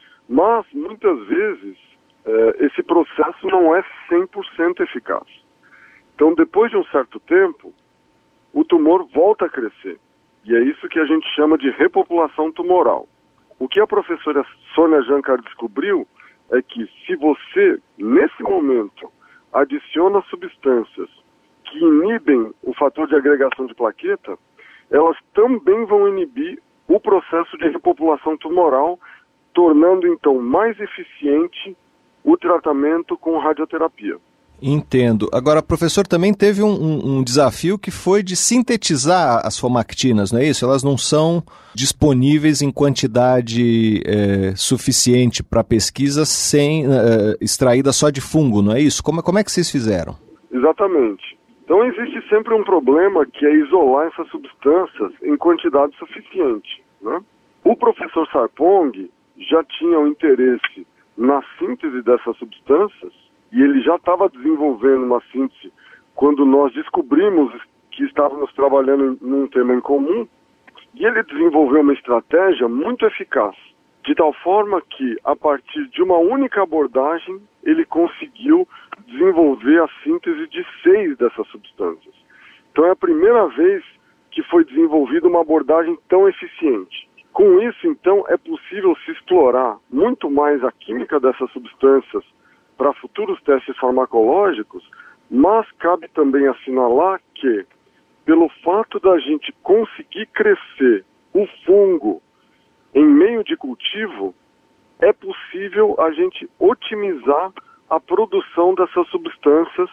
mas muitas vezes é, esse processo não é cem por cento eficaz. Então, depois de um certo tempo, o tumor volta a crescer. E é isso que a gente chama de repopulação tumoral. O que a professora Sônia Jancar descobriu é que se você, nesse momento, adiciona substâncias que inibem o fator de agregação de plaqueta, elas também vão inibir o processo de repopulação tumoral, tornando então mais eficiente o tratamento com radioterapia. Entendo. Agora, professor, também teve um, um, um desafio que foi de sintetizar as fomactinas, não é isso? Elas não são disponíveis em quantidade é, suficiente para pesquisa sem é, extraída só de fungo, não é isso? Como, como é que vocês fizeram? Exatamente. Então existe sempre um problema que é isolar essas substâncias em quantidade suficiente, né? O professor Sarpong já tinha um interesse na síntese dessas substâncias, e ele já estava desenvolvendo uma síntese quando nós descobrimos que estávamos trabalhando num tema em comum, e ele desenvolveu uma estratégia muito eficaz, de tal forma que, a partir de uma única abordagem, ele conseguiu desenvolver a síntese de seis dessas substâncias. Então é a primeira vez que foi desenvolvida uma abordagem tão eficiente. Com isso, então, é possível se explorar muito mais a química dessas substâncias para futuros testes farmacológicos, mas cabe também assinalar que, pelo fato da gente conseguir crescer o fungo em meio de cultivo, é possível a gente otimizar a produção dessas substâncias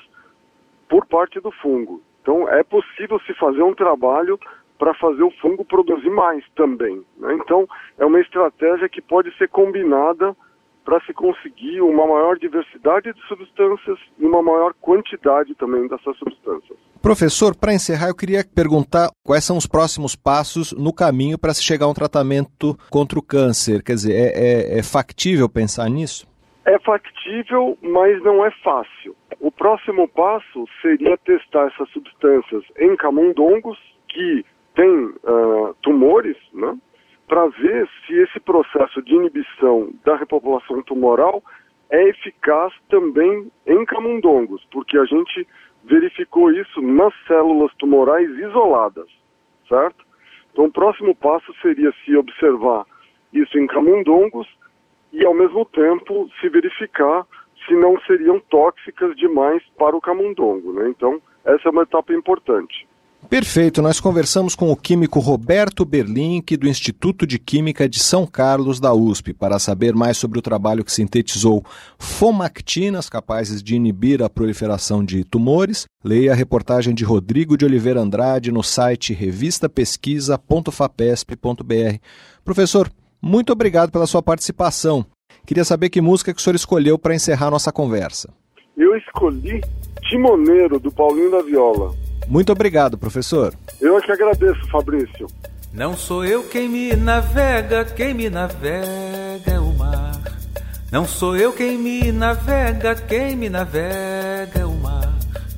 por parte do fungo. Então, é possível se fazer um trabalho para fazer o fungo produzir mais também, né? Então, é uma estratégia que pode ser combinada para se conseguir uma maior diversidade de substâncias e uma maior quantidade também dessas substâncias. Professor, para encerrar, eu queria perguntar quais são os próximos passos no caminho para se chegar a um tratamento contra o câncer. Quer dizer, é, é, é factível pensar nisso? É factível, mas não é fácil. O próximo passo seria testar essas substâncias em camundongos que têm uh, tumores, né, para ver se esse processo de inibição da repopulação tumoral é eficaz também em camundongos, porque a gente verificou isso nas células tumorais isoladas, certo? Então o próximo passo seria se observar isso em camundongos e, ao mesmo tempo, se verificar se não seriam tóxicas demais para o camundongo, né? Então, essa é uma etapa importante. Perfeito, nós conversamos com o químico Roberto Berlink, do Instituto de Química de São Carlos, da U S P, para saber mais sobre o trabalho que sintetizou fomactinas capazes de inibir a proliferação de tumores. Leia a reportagem de Rodrigo de Oliveira Andrade no site revista pesquisa ponto fapesp ponto b r. Professor, muito obrigado pela sua participação. Queria saber que música que o senhor escolheu para encerrar a nossa conversa. Eu escolhi Timoneiro, do Paulinho da Viola. Muito obrigado, professor. Eu é que agradeço, Fabrício. Não sou eu quem me navega, quem me navega é o mar. Não sou eu quem me navega, quem me navega é o mar.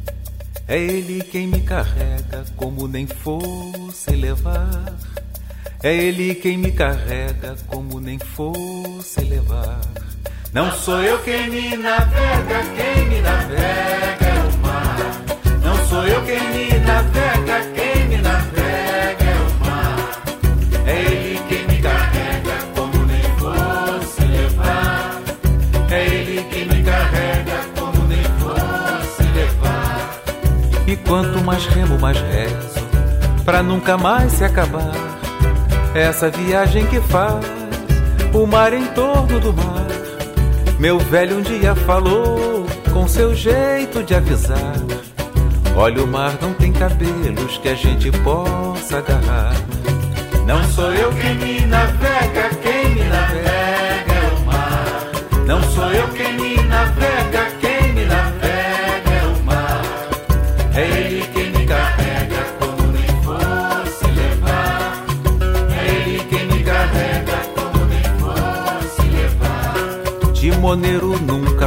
É ele quem me carrega, como nem fosse levar. É ele quem me carrega, como nem fosse levar. Não sou eu quem me navega, quem me navega é o mar. Não sou eu quem me navega, quem me navega é o mar. É ele quem me carrega, como nem fosse levar. É ele quem me carrega, como nem fosse levar. E quanto mais remo, mais rezo, pra nunca mais se acabar essa viagem que faz o mar em torno do mar. Meu velho um dia falou com seu jeito de avisar: olha, o mar não tem cabelos que a gente possa agarrar. Não sou eu quem me navega, quem me navega é o mar. Não sou eu quem me navega, quem me navega é o mar. É ele quem me carrega, como nem fosse levar. É ele quem me carrega, como nem fosse levar. Timoneiro nunca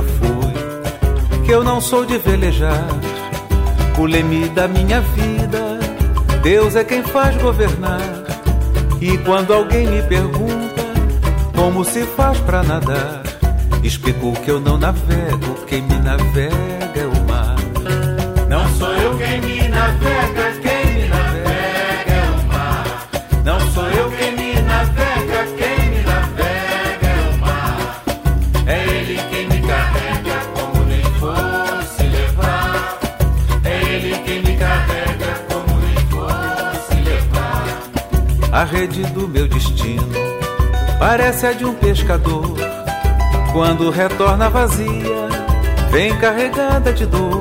fui, que eu não sou de velejar. O leme da minha vida, Deus é quem faz governar. E quando alguém me pergunta como se faz pra nadar, explico que eu não navego, quem me navega é o mar. Não sou eu quem me navega, quem me navega é o mar. Não sou eu quem me navega, quem me navega é o mar. É ele quem me carrega, como nem fosse levar. É ele quem me carrega, como nem fosse levar. A rede do meu destino parece a de um pescador. Quando retorna vazia, vem carregada de dor.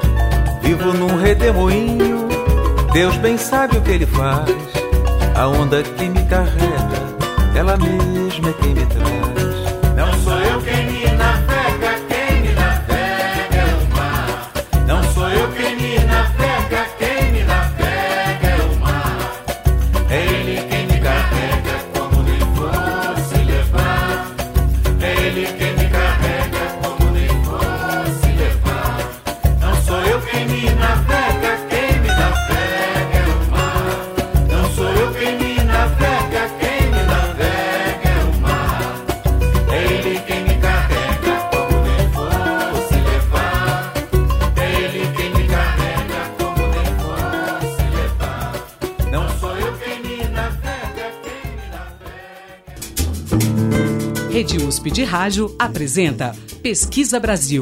Vivo num redemoinho, Deus bem sabe o que ele faz. A onda que me carrega, ela mesma é quem me traz. Não sou eu quem me navega, quem me navega é o mar. Não sou eu quem me navega, quem me navega é o mar. É ele quem me carrega, como nem fosse levar. É ele quem me carrega, como nem fosse levar. Não sou eu quem me navega, quem me navega é o mar. Não sou eu quem me navega, quem me navega é o mar. Rede U S P de Rádio apresenta Pesquisa Brasil.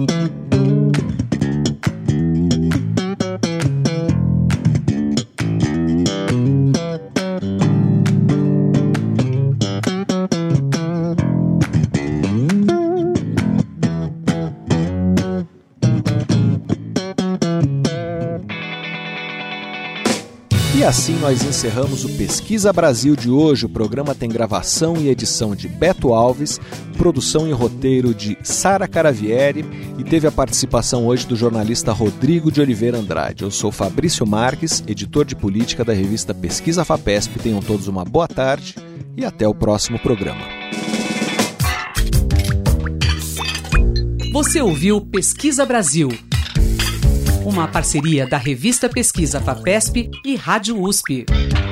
E assim nós encerramos o Pesquisa Brasil de hoje. O programa tem gravação e edição de Beto Alves, produção e roteiro de Sara Caravieri e teve a participação hoje do jornalista Rodrigo de Oliveira Andrade. Eu sou Fabrício Marques, editor de política da revista Pesquisa Fapesp. Tenham todos uma boa tarde e até o próximo programa. Você ouviu Pesquisa Brasil, uma parceria da revista Pesquisa Fapesp e Rádio U S P.